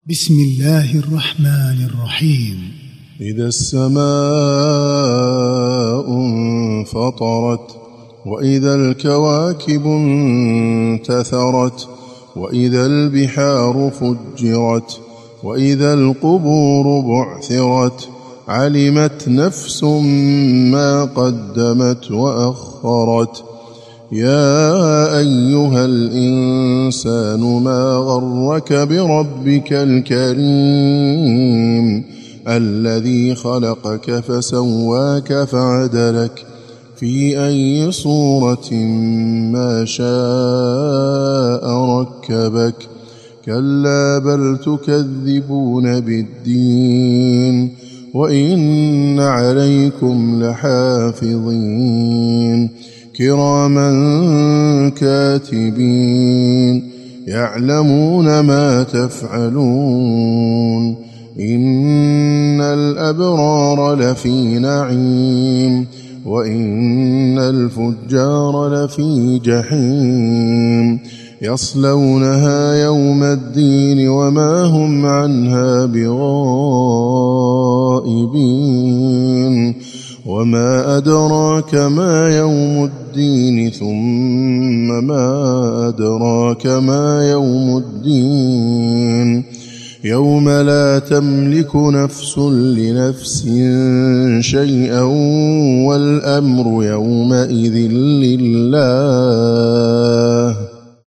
بسم الله الرحمن الرحيم. إذا السماء انفطرت وإذا الكواكب انتثرت وإذا البحار فجرت وإذا القبور بعثرت علمت نفس ما قدمت وأخرت. يا أيها الإنسان ما غرك بربك الكريم الذي خلقك فسواك فعدلك في أي صورة ما شاء ركبك. كلا بل تكذبون بالدين وإن عليكم لحافظين كراما كاتبين يعلمون ما تفعلون. إن الأبرار لفي نعيم وإن الفجار لفي جحيم يصلونها يوم الدين وما هم عنها بغائبين. وما أدراك ما يوم الدين ثم ما أدراك ما يوم الدين يوم لا تملك نفس لنفس شيئا والأمر يومئذ لله.